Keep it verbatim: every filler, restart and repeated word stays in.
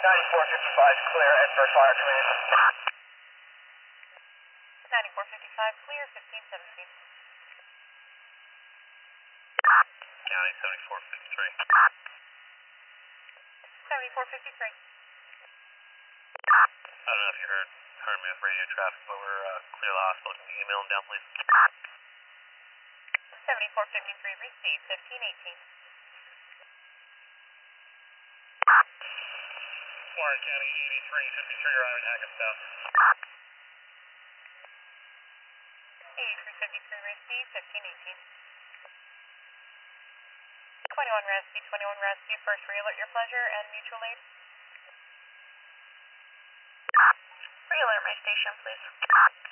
ninety-four fifty-five clear and first fire communication. ninety-four fifty-five clear, fifteen seventeen. County seventy-four fifty-three. seventy-four fifty-three. I don't know if you heard, heard me with radio traffic, but we're uh, clear the hospital. Can you email them down, please? seventy-four fifty-three received, fifteen eighteen. Warren County eighty-three fifty-three arriving Hackensack. eighty-three fifty-three received, fifteen eighteen. twenty-one rescue, twenty-one rescue, first re-alert your pleasure and mutual aid. Re-alert my station, please.